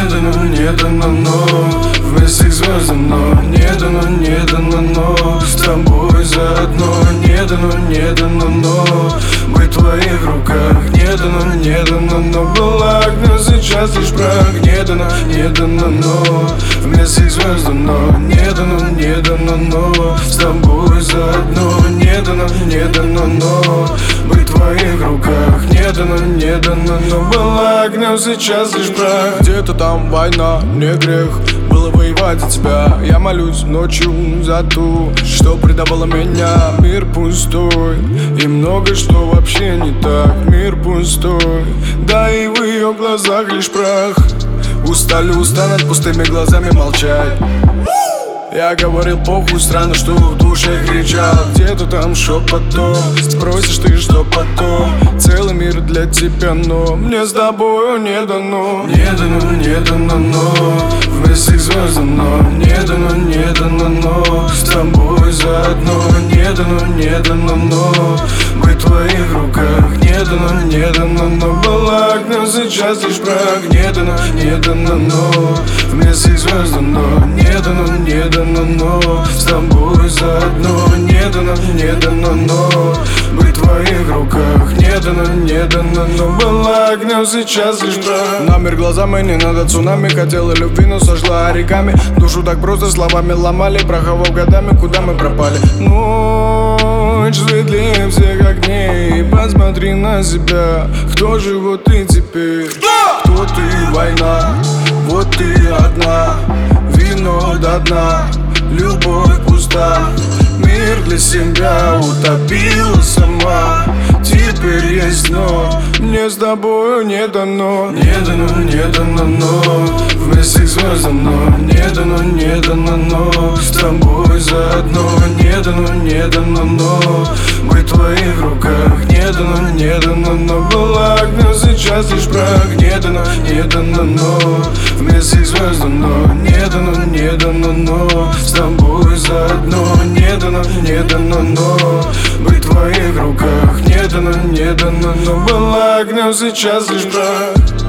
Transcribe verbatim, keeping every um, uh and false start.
не дано, не дано, но вместе к звездам, но не дано, не дано, но с тобой заодно. Не дано, не дано, но быть в твоих руках. Не дано, не дано, но была огня, сейчас лишь прах. Не дано, не дано, но вместе к звездам, но не дано, не дано, но с тобой заодно. Не дано, не дано, но быть в твоих руках. Не дано, не дано, но была огня, сейчас лишь прах. Где-то там война, не грех было воевать за тебя. Я молюсь ночью за ту, что предавала меня. Мир пустой, и много что вообще не так. Мир пустой, да и в ее глазах лишь прах. Устали, устанут пустыми глазами молчать. Я говорил похуй, странно, что в душе кричал. Где-то там шепотом, спросишь ты, что потом. Целый мир для тебя, но мне с тобою не дано. Не дано, не дано, но вместе к звездам, но не дано, не дано, но с тобой заодно. Не дано, не дано, но быть в твоих руках. Не дано, не дано, но была огня, сейчас лишь прах. Не дано, не дано, но вместе к звездам, но не дано, не дано, но с тобой заодно. Не дано, не дано, но быть в твоих руках. Не дано, не дано, но была огня, сейчас лишь прах. На мир глазами, не надо цунами. Хотела любви, но сожгла реками. Душу так просто словами ломали. Проховав годами, куда мы пропали. Ночь светлее всех огней. Посмотри на себя, кто же вот ты теперь? Кто ты, война, вот ты одна. Вино до дна, любовь пуста. Мир для себя утопила сама. Теперь есть дно, мне с тобою не дано. Не дано, не дано, но вместе к звездам, но не дано, не дано, но с тобой заодно. Не дано, не дано, но быть в твоих руках. Не дано, не дано, но была огня, сейчас лишь прах. Не дано, не дано, но вместе к звездам, но не дано, не дано, но с тобой заодно. Не дано, не дано, но быть в твоих руках. Не дано, не дано, но была огня, сейчас лишь прах.